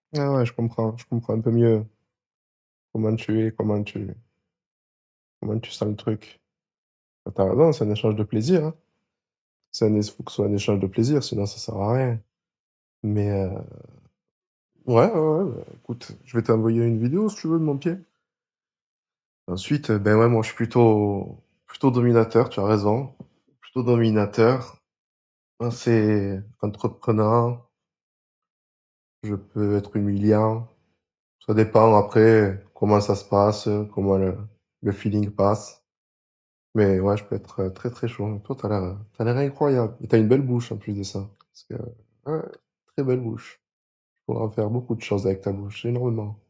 Ah ouais, je comprends un peu mieux comment tu sens le truc. Ah, t'as raison, c'est un échange de plaisir, hein. Faut que ce soit un échange de plaisir, sinon ça sert à rien. Mais ouais, bah, écoute, je vais t'envoyer une vidéo si tu veux de mon pied. Ensuite, ben ouais, moi je suis plutôt dominateur, tu as raison. Plutôt dominateur, assez entreprenant, je peux être humiliant. Ça dépend après comment ça se passe, comment le feeling passe. Mais ouais, je peux être très très chaud. Toi, t'as l'air incroyable. Et t'as une belle bouche en plus de ça. Parce que, ouais, très belle bouche. Tu pourras en faire beaucoup de choses avec ta bouche, énormément.